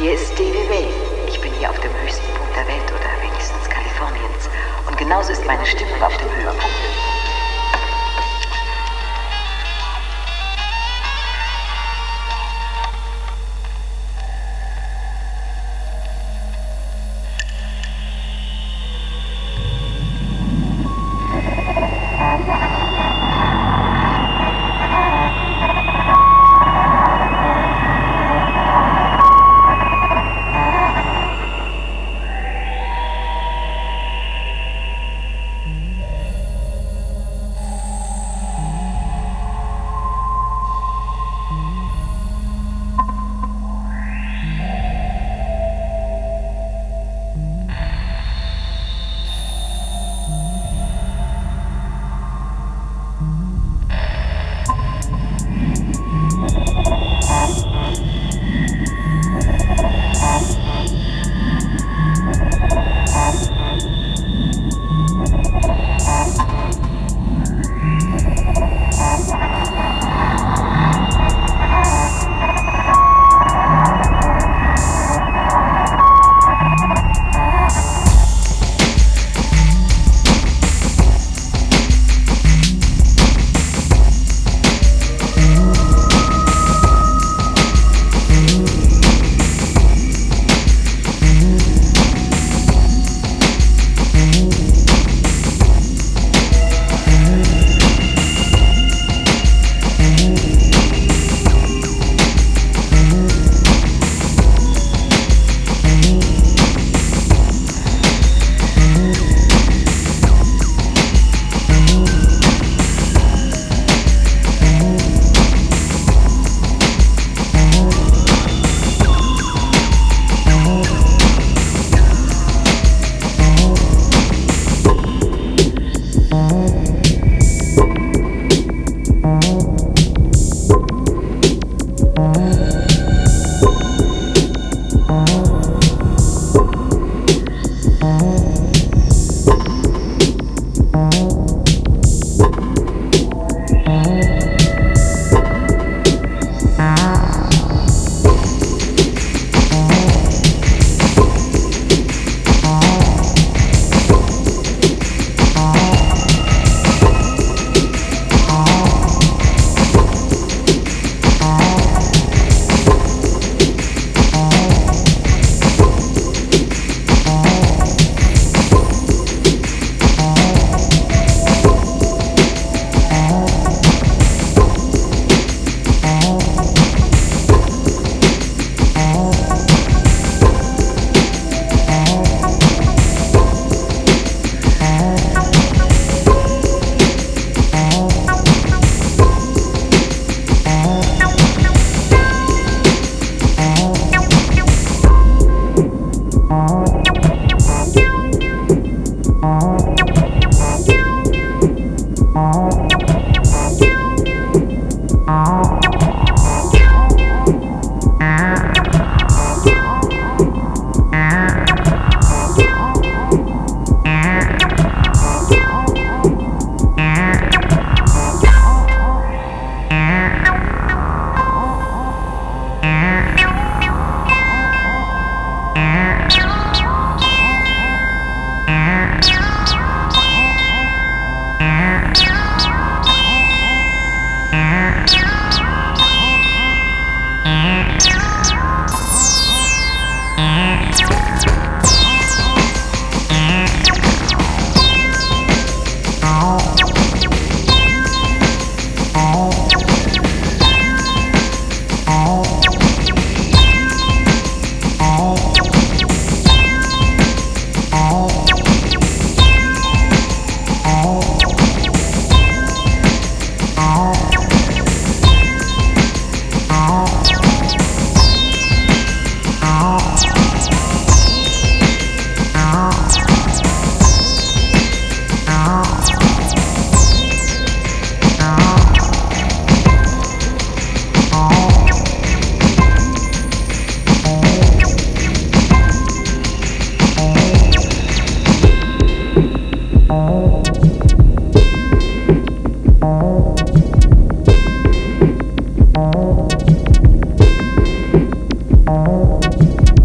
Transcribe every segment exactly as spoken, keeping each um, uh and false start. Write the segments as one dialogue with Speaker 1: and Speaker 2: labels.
Speaker 1: Hier ist Stevie Ray. Ich bin hier auf dem höchsten Punkt der Welt oder wenigstens Kaliforniens. Und genauso ist meine Stimmung auf dem Höhepunkt.
Speaker 2: Thank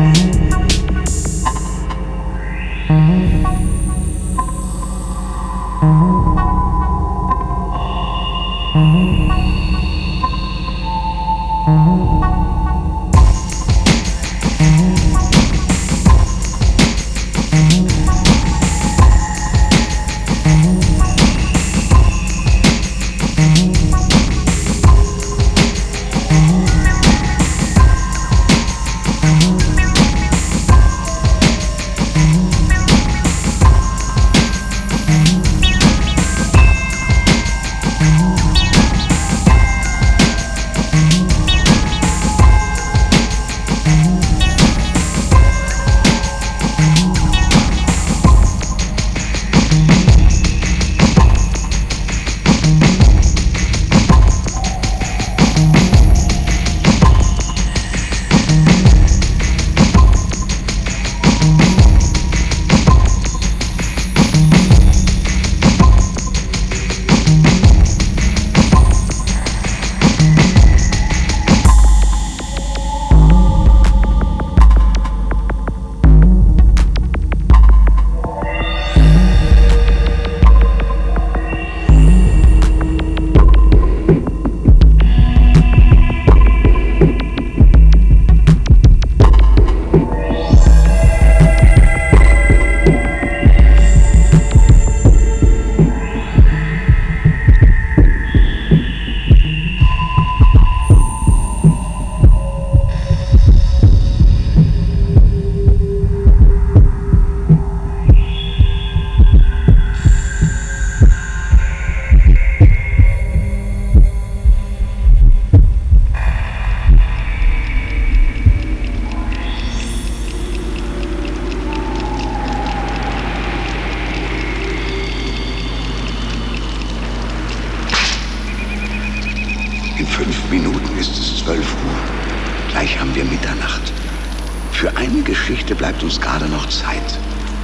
Speaker 2: In fünf Minuten ist es zwölf Uhr. Gleich haben wir Mitternacht. Für eine Geschichte bleibt uns gerade noch Zeit.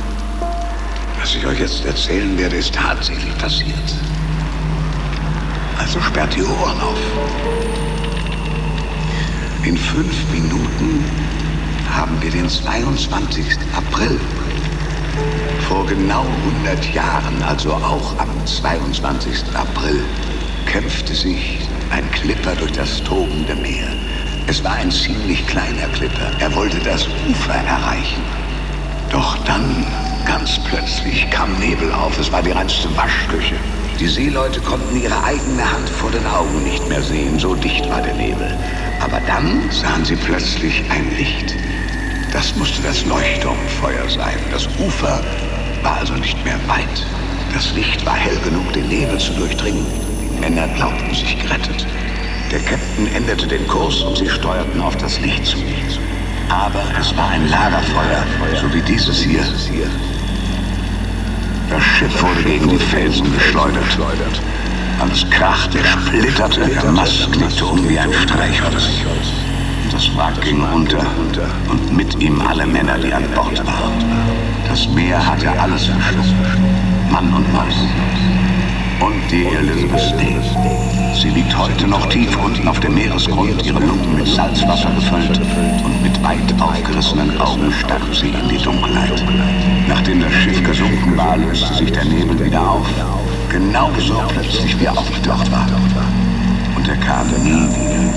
Speaker 2: Was ich euch jetzt erzählen werde, ist tatsächlich passiert. Also sperrt die Ohren auf. In fünf Minuten haben wir den zweiundzwanzigsten April. Vor genau hundert Jahren, also auch am zweiundzwanzigsten April, kämpfte sich ein Clipper durch das tobende Meer. Es war ein ziemlich kleiner Clipper. Er wollte das Ufer erreichen. Doch dann, ganz plötzlich, kam Nebel auf. Es war die reinste Waschküche. Die Seeleute konnten ihre eigene Hand vor den Augen nicht mehr sehen. So dicht war der Nebel. Aber dann sahen sie plötzlich ein Licht. Das musste das Leuchtturmfeuer sein. Das Ufer war also nicht mehr weit. Das Licht war hell genug, den Nebel zu durchdringen. Die Männer glaubten sich gerettet. Der Captain änderte den Kurs und sie steuerten auf das Licht zu. Aber es war ein Lagerfeuer, so wie dieses hier. Das Schiff wurde gegen die Felsen geschleudert. Alles krachte, splitterte, der Mast knickte um wie ein Streichholz. Das Wrack ging unter und mit ihm alle Männer, die an Bord waren. Das Meer hatte alles verschluckt, Mann und Maus. Und die Elizabeth Day. Sie liegt heute noch tief unten auf dem Meeresgrund, ihre Lungen mit Salzwasser gefüllt, und mit weit aufgerissenen Augen starrt sie in die Dunkelheit. Nachdem das Schiff gesunken war, löste sich der Nebel wieder auf, genauso plötzlich wie er aufgetaucht war. Und er kam nie wieder.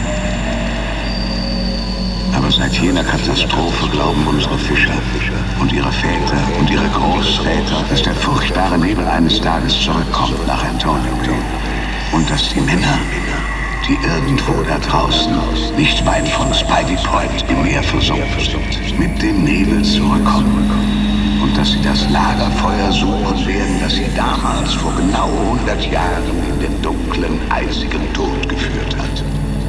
Speaker 2: Aber seit jener Katastrophe glauben unsere Fischer und ihre Väter und ihre Großväter, dass der furchtbare Nebel eines Tages zurückkommt nach Antonio Bay. Und dass die Männer, die irgendwo da draußen, nicht weit von Spivey Point im Meer versunken sind, mit dem Nebel zurückkommen. Und dass sie das Lagerfeuer suchen werden, das sie damals vor genau hundert Jahren in den dunklen, eisigen Tod geführt hat.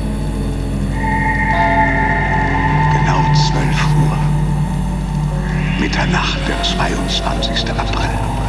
Speaker 2: Genau zwölf Uhr. Mitternacht, der zweiundzwanzigsten April.